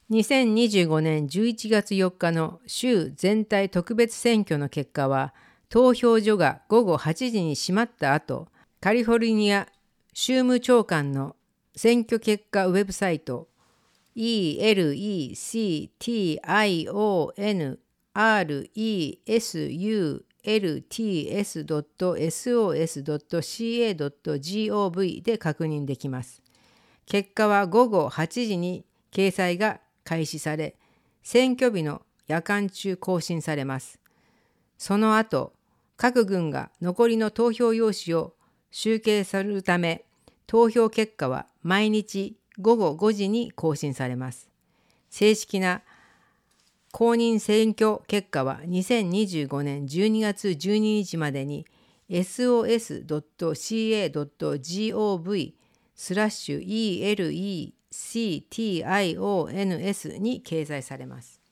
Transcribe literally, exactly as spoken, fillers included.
にせんにじゅうごねんじゅういちがつよっかの州全体特別選挙の結果は、投票所がごごはちじに閉まった後、カリフォルニア州務長官の選挙結果ウェブサイト イーエルイーシーティーアイオーエヌアールイーエスユーエルティーエスドットエスオーエスドットシーエードットジーオーブイ で確認できます。結果はごごはちじに掲載が開始され、選挙日の夜間中更新されます。その後、各軍が残りの投票用紙を集計するため、投票結果は毎日ごごごじに更新されます。正式な公認選挙結果はにせんにじゅうごねんじゅうにがつじゅうににちまでに エスオーエスドットシーエードットジーオーブイ スラッシュ イーエルイーシーティーアイオーエヌエス に掲載されます。